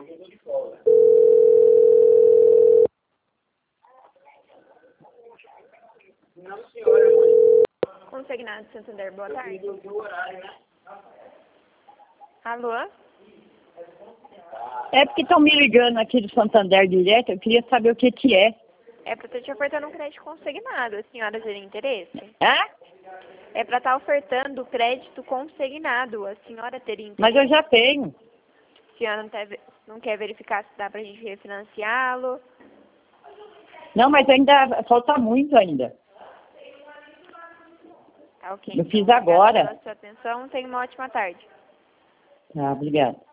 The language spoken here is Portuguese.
Consignado Santander, boa tarde. Alô? É porque estão me ligando aqui do Santander direto, eu queria saber o que que é. É para estar te ofertando um crédito consignado, a senhora teria interesse? Hã? É para estar ofertando crédito consignado, a senhora teria interesse? Mas eu já tenho. A senhora não quer verificar se dá para a gente refinanciá-lo? Não, mas ainda falta muito ainda. Tá ok. Eu Então, fiz obrigada agora. pela sua atenção, tenha uma ótima tarde. Tá, obrigada.